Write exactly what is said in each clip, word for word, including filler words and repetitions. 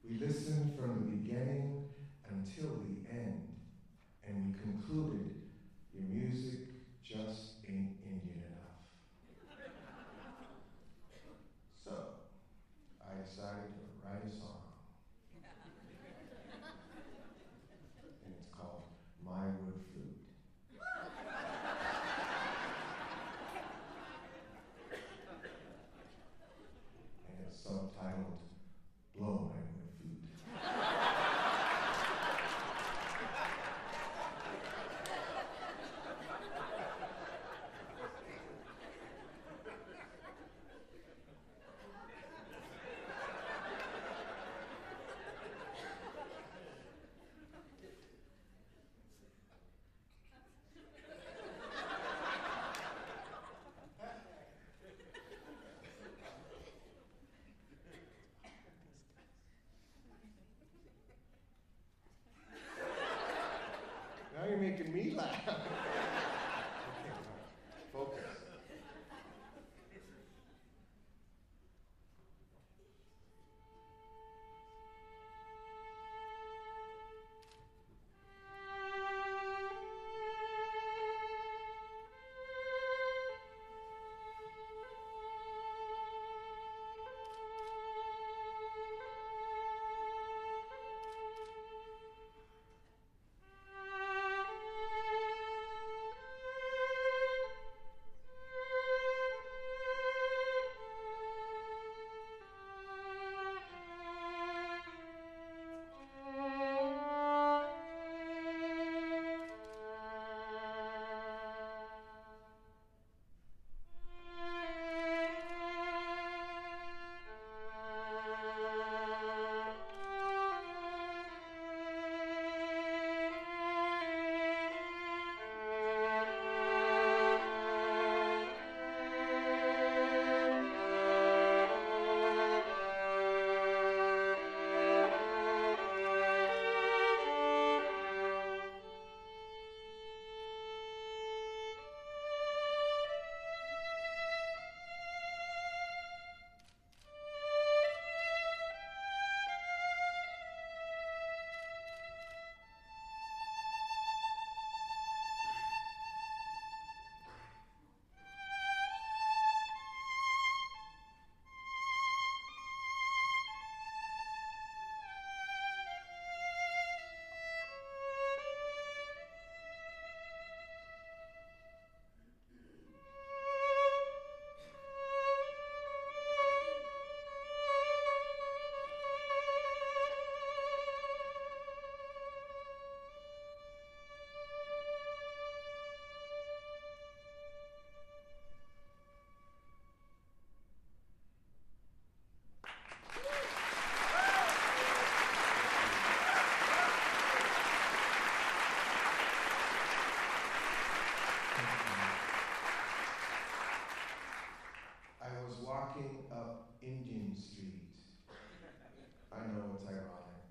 We listened from the beginning until the end, and we concluded, your music just ain't Indian enough. So, I decided to write a song. And it's called My Wood Flute. And it's subtitled, Blow My Wood Flute. Now you're making me laugh. Okay, focus. Walking up Indian Street. I know it's ironic.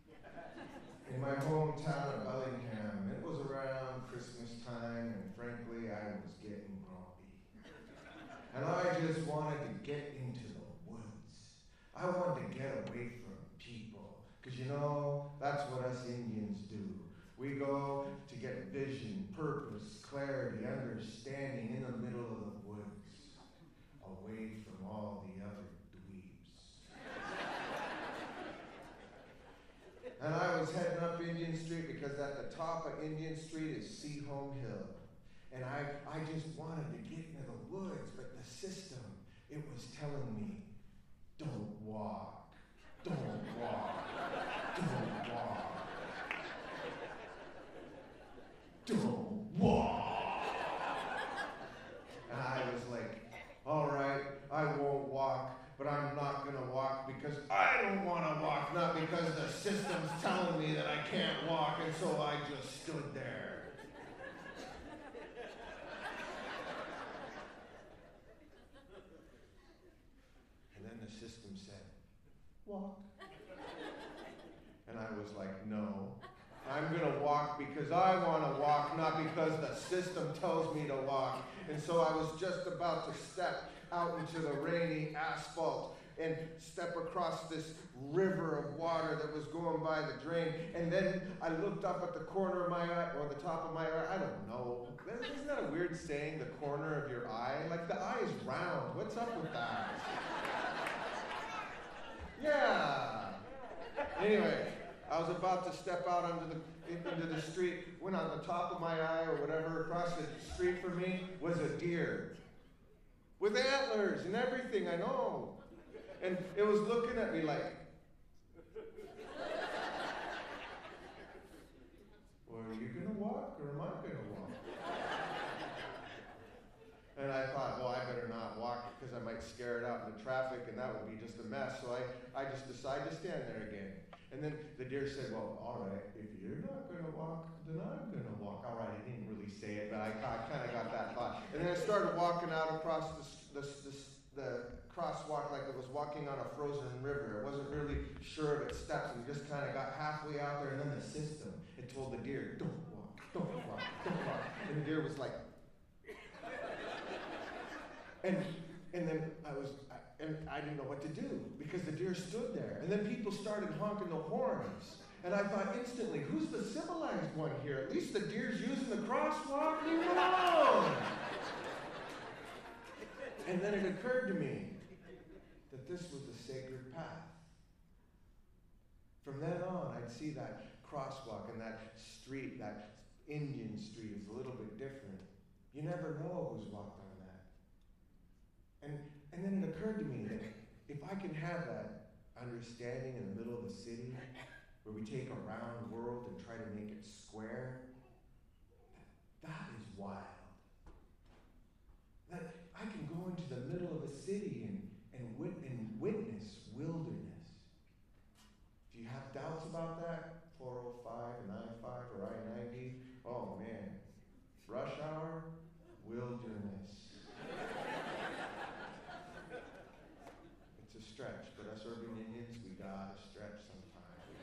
In my hometown of Bellingham, it was around Christmas time, and frankly, I was getting grumpy. And I just wanted to get into the woods. I wanted to get away from people. Because you know, that's what us Indians do. We go to get vision, purpose, clarity, understanding in the middle of the woods, away from all the other dweebs. And I was heading up Indian Street because at the top of Indian Street is Seaholm Hill. And I, I just wanted to get into the woods, but the system, it was telling me, don't walk, don't walk, don't walk, don't walk. And I was like, all right, I won't walk, but I'm not going to walk because I don't want to walk, not because the system's telling me that I can't walk, and so I just stood there. And then the system said, walk. And I was like, no, I'm going to walk because I want to walk, not because the system tells me to walk. And so I was just about to step out into the rainy asphalt, and step across this river of water that was going by the drain. And then I looked up at the corner of my eye, or the top of my eye, I don't know. Isn't that a weird saying, the corner of your eye? Like, the eye is round. What's up with that? Yeah. Anyway, I was about to step out onto the into the street, when on the top of my eye or whatever across the street from me was a deer. With antlers and everything, I know. And it was looking at me like, well, are you going to walk or am I going to walk? And I thought, well, I better not walk because I might scare it out in the traffic and that would be just a mess. So I, I just decided to stand there again. And then the deer said, well, all right, if you're not going to walk, then I'm going to walk. All right, I didn't really say it, but I, I kind of got that thought. And then I started walking out across the, the, the, the crosswalk like it was walking on a frozen river. I wasn't really sure of its steps and just kind of got halfway out there. And then the system, it told the deer, don't walk, don't walk, don't walk. And the deer was like, and, and then I was... And I didn't know what to do because the deer stood there. And then people started honking the horns. And I thought instantly, who's the civilized one here? At least the deer's using the crosswalk. Leave it alone. And then it occurred to me that this was the sacred path. From then on, I'd see that crosswalk and that street, that Indian street is a little bit different. You never know who's walked on that. And And then it occurred to me that if I can have that understanding in the middle of the city, where we take a round world and try to make it square, that is wild. That I can go into the middle of a city and, and, wit- and witness wilderness. If you have doubts about that, four oh five and I five or I ninety, oh man, rush hour, wilderness. Stretch, but us urban Indians, we gotta stretch sometimes.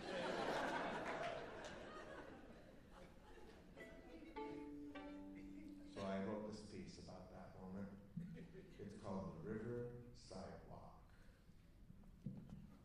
So I wrote this piece about that moment. It's called The River Sidewalk.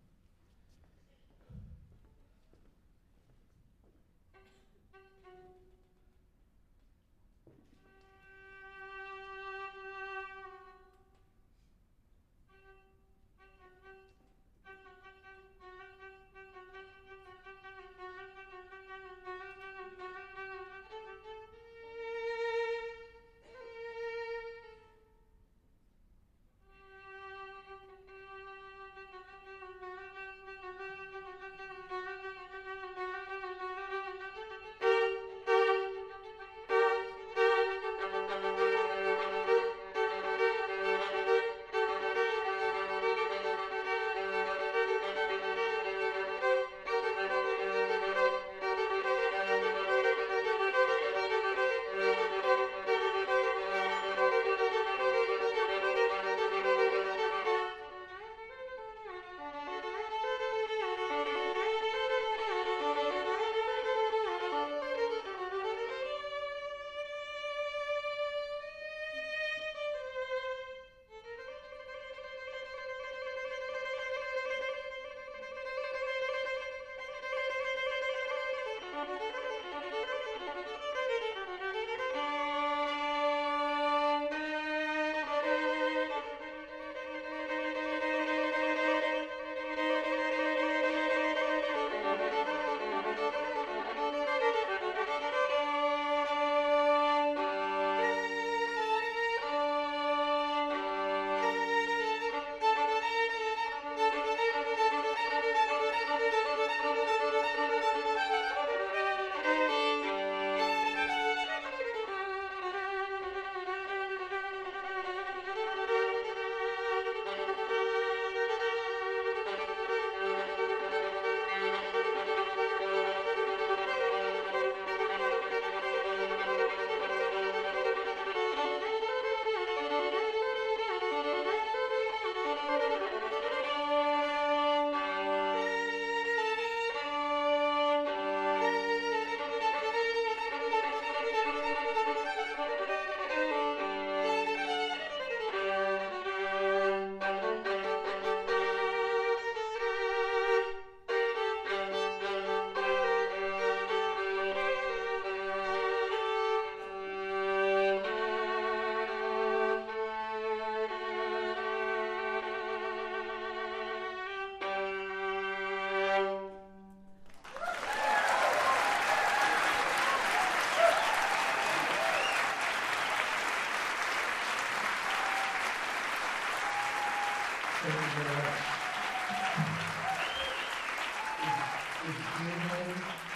Is Gene home?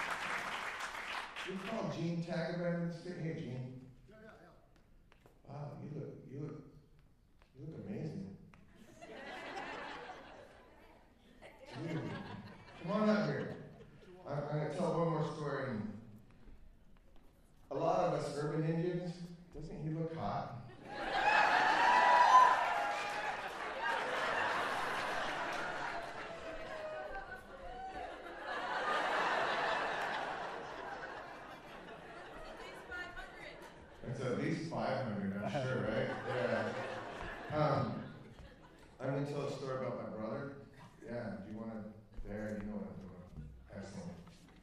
We call Gene Tagabend in the street. Hey, Gene. Yeah, yeah, yeah. Wow, you look, you look, you look amazing. Dude, come on out here. I'm, I'm gonna tell one more story. A lot of us urban Indians, doesn't he look hot? It's at least five hundred, I'm sure, right? Yeah. Um, I'm going to tell a story about my brother. Yeah, do you want to, there, you know what I'm doing. Excellent.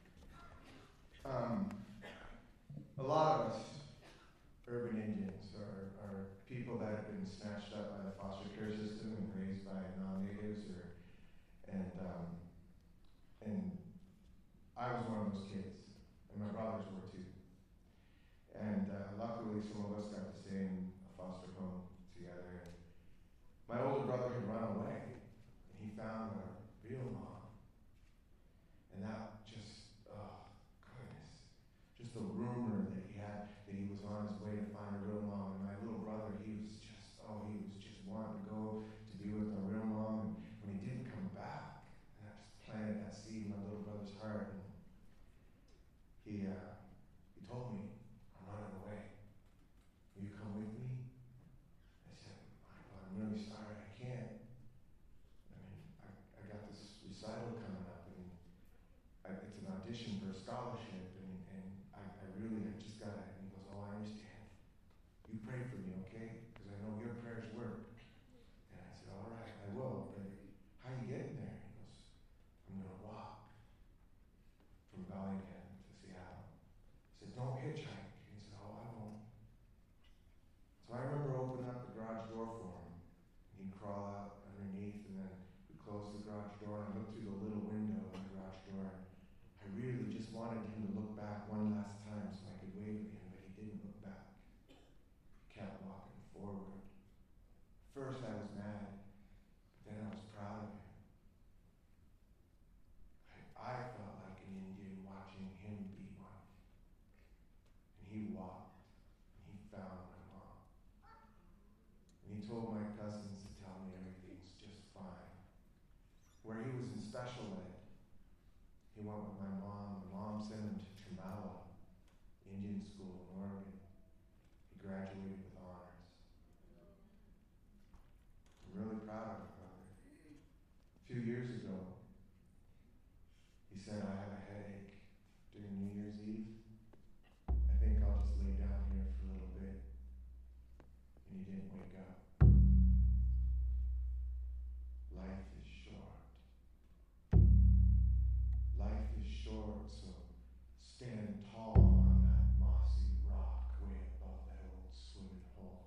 Um, a lot of us, urban Indians, are, are people that have been snatched up by the foster care system and raised by non-natives, or, and, um, and I was one of those kids, and my brothers were too. And uh, luckily, some of us got to stay in a foster home together. And my older brother had run away, and he found a real mom. And that just, oh, goodness. Just the rumor that he had, that he was on his way to find a real mom. And my little brother, he was just, oh, he was just wanting to go to be with a real mom. And when he didn't come back, and that just planted that seed in my little brother's heart. And he, uh, he told me, I'm running away. Will you come with me? I said, Michael, I'm really sorry, I can't. I mean, I, I got this recital coming up, and I, it's an audition for a scholarship, and, and I, I really, I just got it. And he goes, oh, I understand. You pray for me, okay? Because I know your prayers work. And I said, all right, I will, but how are you getting there? He goes, I'm going to walk from Bellingham to Seattle. I said, don't hitchhike. He said, oh, I won't. So I remember opening up the garage door for him. He'd crawl out underneath, and then we closed the garage door, and I looked through the little window in the garage door, and I really just wanted him to look back one last time so I could wave at him, but he didn't look back. He kept walking forward. First I was mad, but then I was proud of him. I, I felt like an Indian watching him be one. And he walked, and he found my mom. And he told my cousins to tell me everything's just fine. Where he was in special ed, he went with my mom. My mom sent him to Tremala Indian School in Oregon. He graduated with honors. I'm really proud of my brother. A few years ago, he said, I have a headache during New Year's Eve. I think I'll just lay down here for a little bit. And he didn't wake up. Life is short. Life is short, so stand tall on that mossy rock way above that old swimming hole.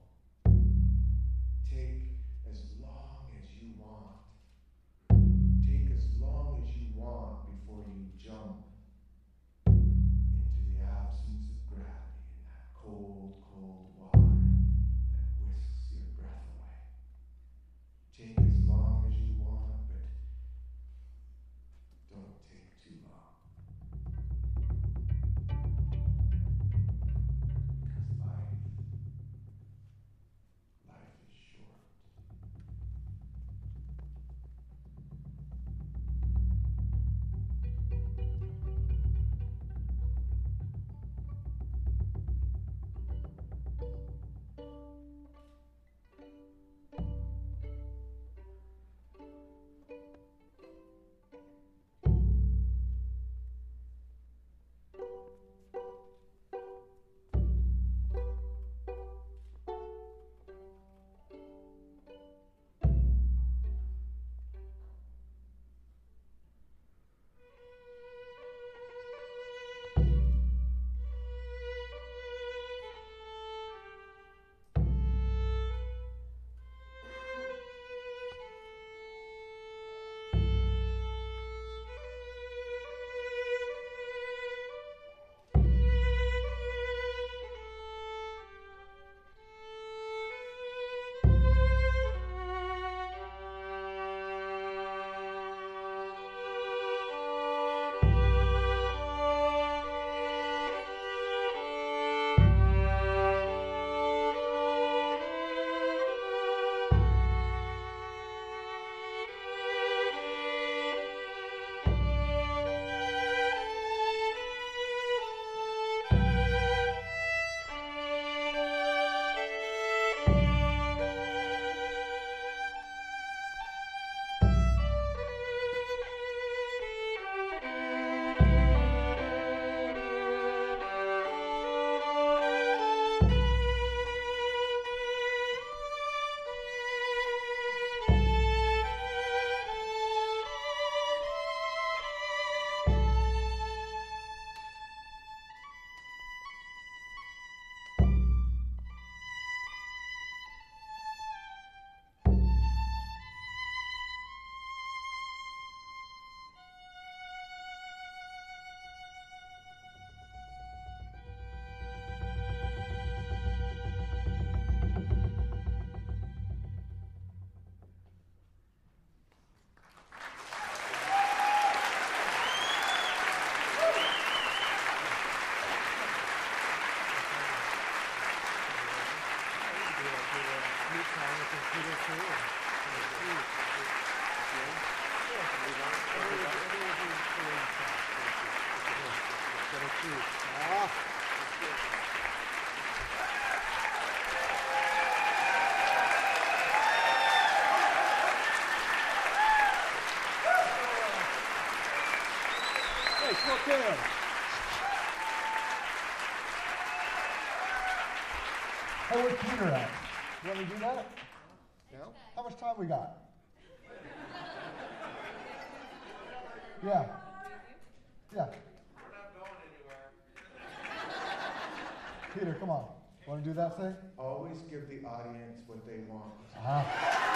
Take as long as you want. Take as long as you want before you jump into the absence of gravity in that cold, cold water that whisks your breath away. Take as long as you want, but don't take too long. Nice, look in. Hey, where's Peter at? You want me to do that? No. How much time we got? Yeah. Yeah. We're not going anywhere. Peter, come on. Want to do that thing? Always give the audience what they want. Uh-huh.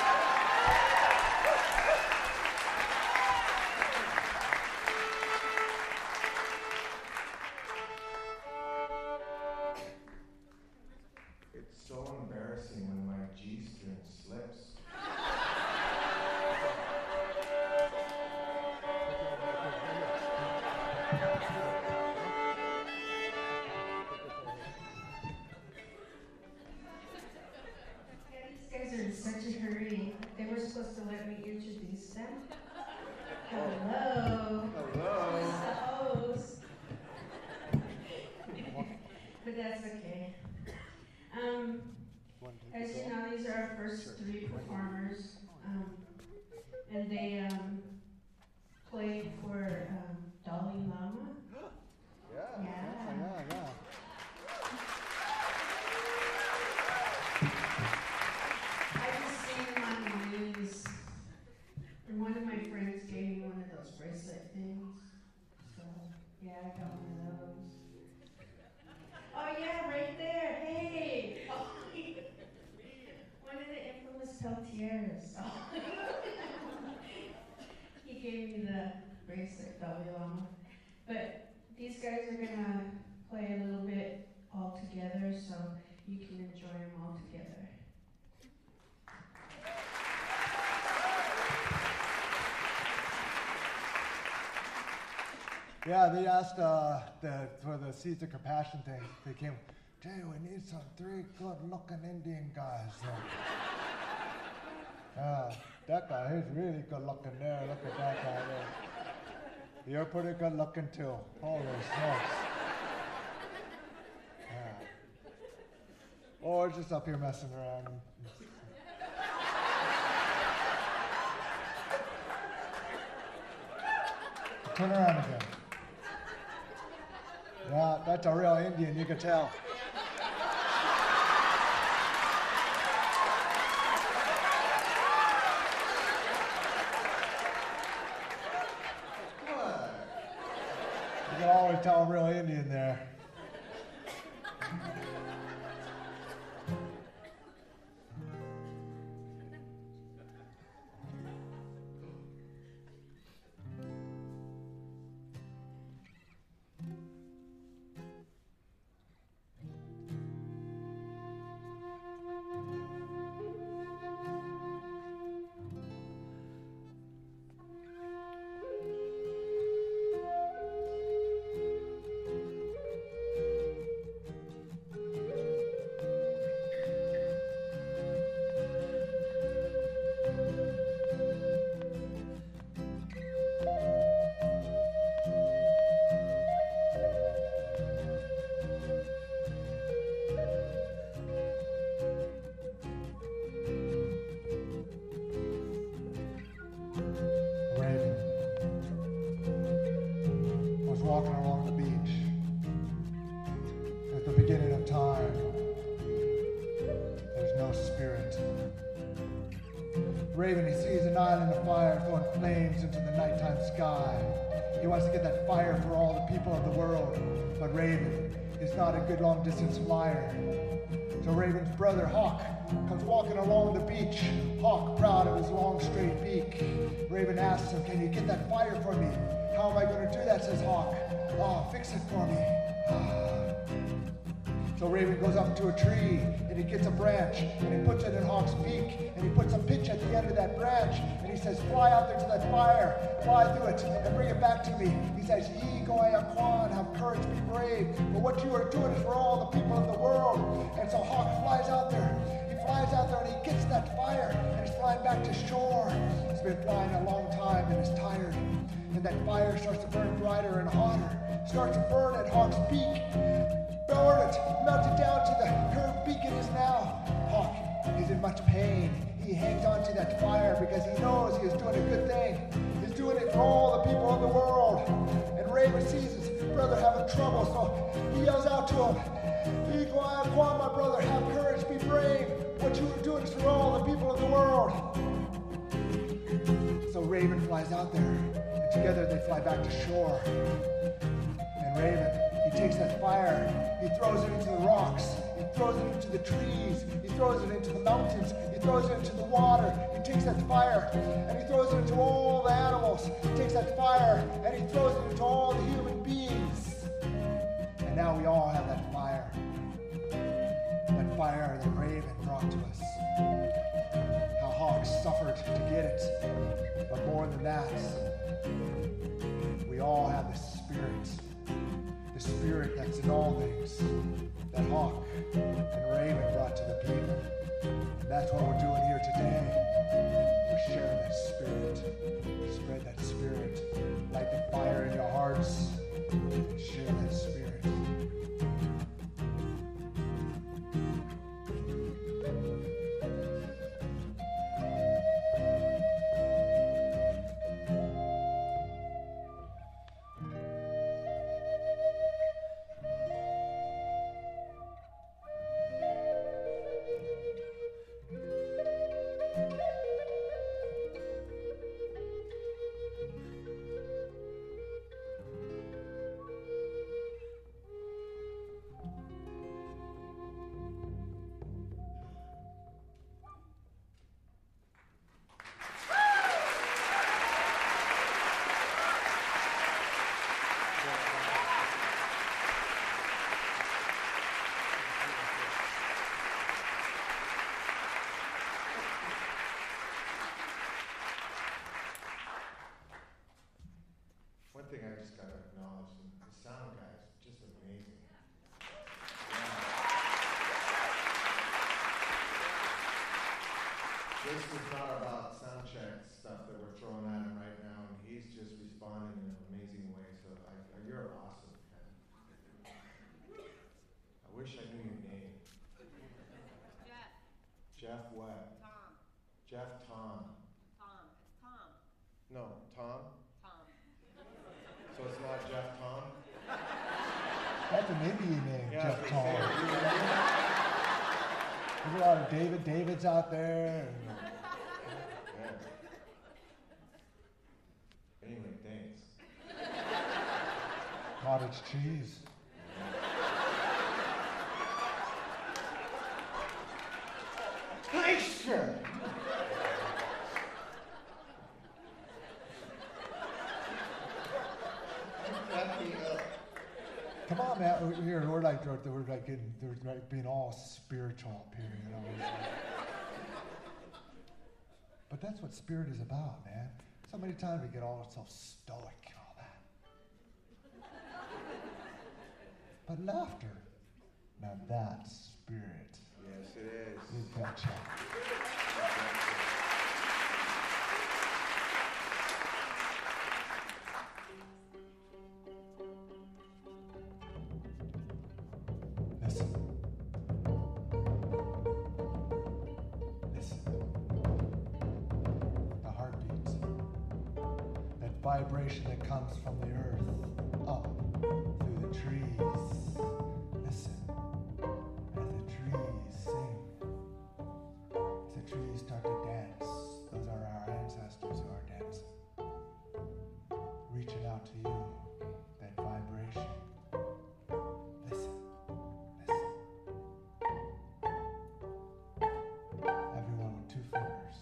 It's so embarrassing when my G-string slips. In such a hurry. They were supposed to let me introduce them. Hello. Hello. Who's the host? But that's okay. Um, as you know, these are our first three performers. Um, and they um, played for um, Dalai Lama. Yeah. Yeah. Yeah, yeah. And one of my friends gave me one of those bracelet things. So, yeah, I got one of those. Oh, yeah, right there. Hey! Oh, one of the infamous Peltiers. Oh. He gave me the bracelet, Dalai Lama. But these guys are going to play a little bit all together, so you can enjoy them all together. Yeah, they asked uh, the, for the Seeds of Compassion thing. They came, Jay, we need some three good-looking Indian guys. Uh, that guy, he's really good-looking there. Look at that guy there. You're pretty good-looking too. Holy smokes. Yeah. Or we're just up here messing around. Turn around again. Yeah, that's a real Indian, you can tell. What? You can always tell a real Indian there. Walking along the beach at the beginning of time. There's no spirit. Raven, he sees an island of fire throwing flames into the nighttime sky. He wants to get that fire for all the people of the world, but Raven is not a good long distance flyer. So Raven's brother Hawk comes walking along the beach. Hawk, proud of his long straight beak. Raven asks him, can you get that fire for me? How am I going to do that, says Hawk. Oh, fix it for me. So Raven goes up to a tree, and he gets a branch, and he puts it in Hawk's beak, and he puts a pitch at the end of that branch, and he says, fly out there to that fire, fly through it, and bring it back to me. He says, Yi Goya Kwan, have courage, be brave, for what you are doing is for all the people of the world. And so Hawk flies out there, he flies out there, and he gets that fire, and he's flying back to shore. He's been flying a long time, and he's tired. And that fire starts to burn brighter and hotter. Starts to burn at Hawk's beak. Burn it, melt it down to the curved beak it is now. Hawk is in much pain. He hangs on to that fire because he knows he is doing a good thing. He's doing it for all the people of the world. And Raven sees in trouble. So he yells out to him, Iguan, Iguan, my brother, have courage, be brave. What you are doing is for all the people of the world. So Raven flies out there, and together they fly back to shore. And Raven, he takes that fire, he throws it into the rocks, he throws it into the trees, he throws it into the mountains, he throws it into the water, he takes that fire, and he throws it into all the animals, he takes that fire, and he throws it into all the human beings. And now we all have that fire. That fire that Raven brought to us. How Hawk suffered to get it. But more than that, we all have the Spirit. The Spirit that's in all things. That Hawk and Raven brought to the people. And that's what we're doing here today. We're sharing that Spirit. Spread that Spirit. Light the fire in your hearts. And share that Spirit. One thing I just got to acknowledge, the sound guys, just amazing. This is not about sound check stuff that we're throwing at him right now, and he's just responding in an amazing way. So I, you're awesome, man. I wish I knew your name. Jeff. Jeff what? Tom. Jeff Tom. Tom. It's Tom. No, Tom? Tom. So it's not Jeff Tom? That's an Indian name, Yeah, Jeff they Tom. say it. There's a lot of David Davids out there. And, Yeah. Anyway, thanks. cottage cheese. Thanks, sir. Come on, man. We're here. We're like we're, we're like getting, we're like being all spiritual up here, you know. But that's what spirit is about, man. So many times we get all so stoic and all that. But laughter, now that's spirit. Yes, it is. You betcha. Listen. Listen. The heartbeat. That vibration that comes from the earth up through the trees. Listen. As the trees sing. As the trees start to dance. Those are our ancestors who are dancing. Reaching out to you. That vibration. Listen. Listen. Everyone with two fingers.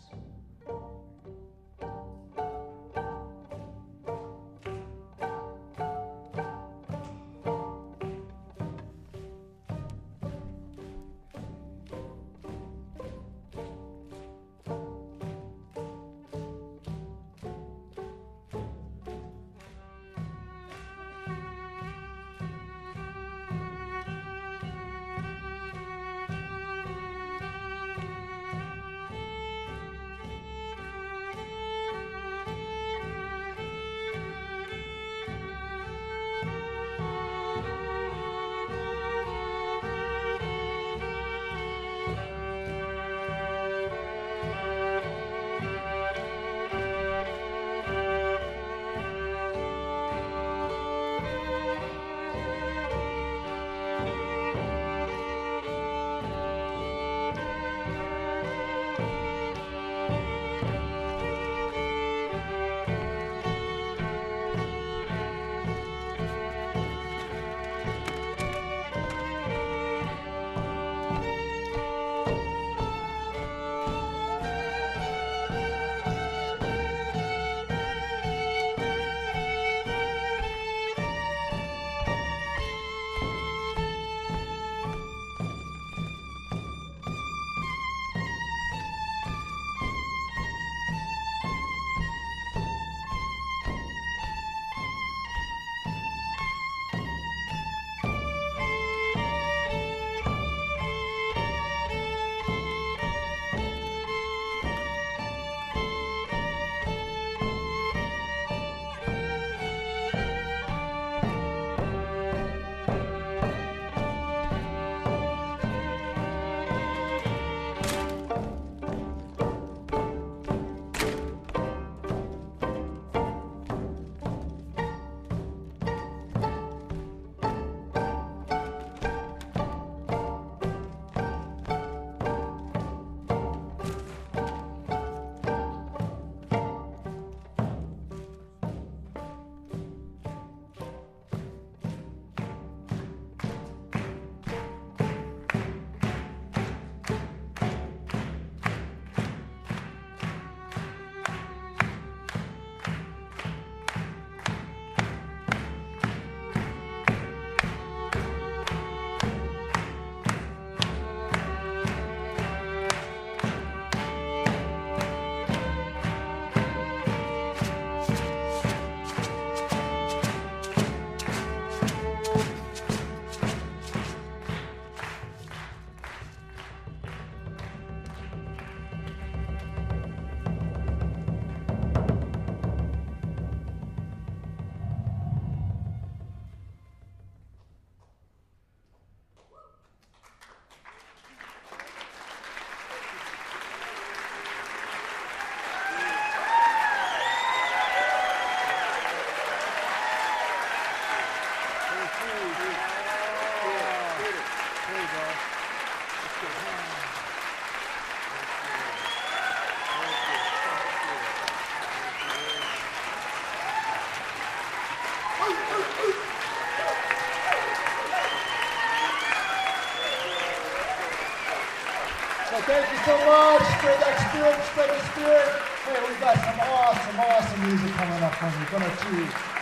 So thank you so much. Spread that spirit, spread the spirit. Hey, we got some awesome, awesome music coming up from you. Gonna choose.